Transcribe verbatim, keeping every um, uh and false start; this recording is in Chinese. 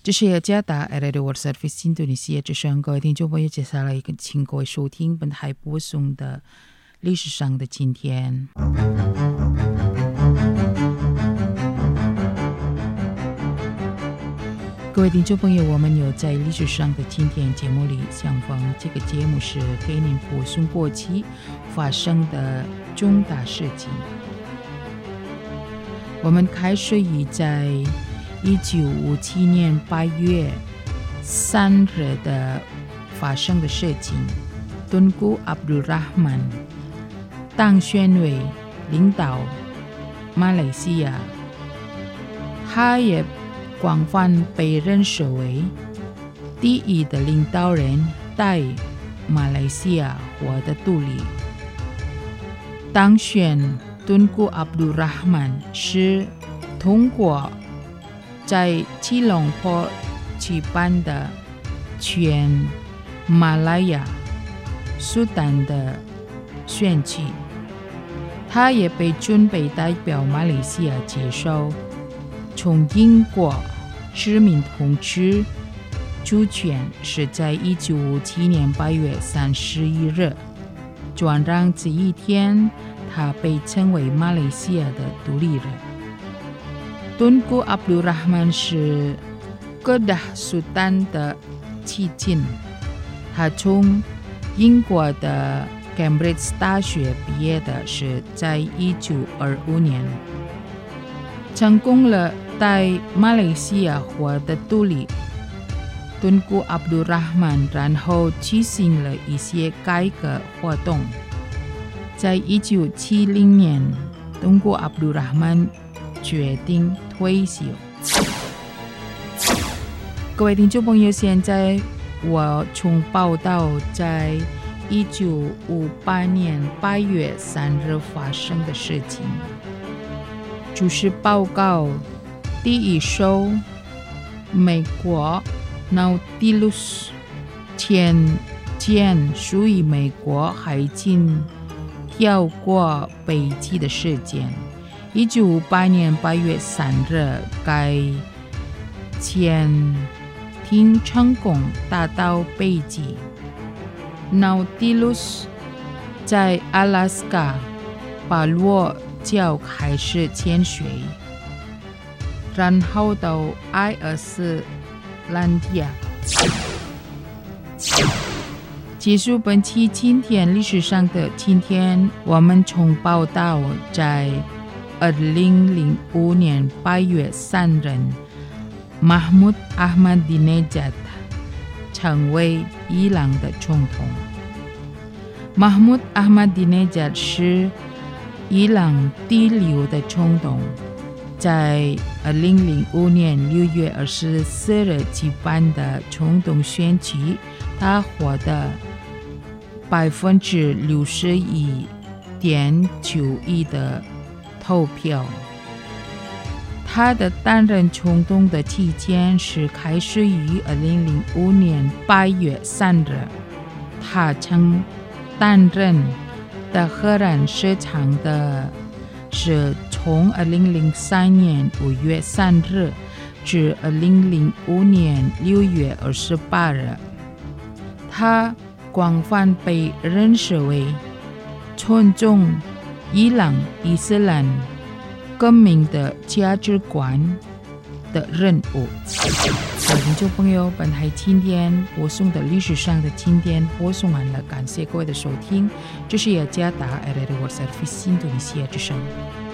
这是雅加达 Radio World Service 印度尼西亚之声，各位听众朋友，接下来请各位收听本台播送的历史上的今天。各位听众朋友，我们有在历史上的今天节目里相逢，这个节目是给您播送过去发生的重大事情。我们开始于在一九五七年八月三日的发生的事情，敦古阿卜杜拉曼当选为领导马来西亚，他也广泛被认识为第一的领导人，带马来西亚获得独立。当选敦古阿卜杜拉曼是通过在吉隆坡举办的全马来亚苏丹的选举，他也被准备代表马来西亚接受从英国殖民统治主权，是在一九五七年八月三十一日转让这一天，他被称为马来西亚的独立人。敦古阿卜杜拉曼是哥达苏丹的妻子，他从英国的 Cambridge 大学毕业的，是在一九二五年，成功了带马来西亚获得独立。敦古阿卜杜拉曼然后举行了一些改革活动，在一九七零年，敦古阿卜杜拉曼决定退休。各位听众朋友，现在我从报道在一九五八年八月三日发生的事情，就是报告第一艘美国 Nautilus 潜舰属于美国海军跳过北极的事件。一九五八年八月三日，该潜艇成功达到北极。Nautilus 在阿拉斯加巴罗角开始潜水，然后到艾尔斯兰蒂亚。结束本期今天历史上的今天，我们从报道在二零零五年八月三日，马穆德·阿哈迪内加特成为伊朗的总统。马穆德·阿哈迪内加特是伊朗第六的总统，在二零零五年六月二十四日举办的总统选举，他获得百分之六十一点九一的投票。他的担任总统的期间是开始于二零零五年八月三日，他曾担任的荷兰市长的是从二零零三年五月三日至二零零五年六月二十八日。他广泛被认识为尊重伊朗伊斯兰革命的价值观的人物。各位听众朋友，本台今天播送的历史上的今天播送完了，感谢各位的收听，这是雅加达 Radio World Service 印度尼西亚之声。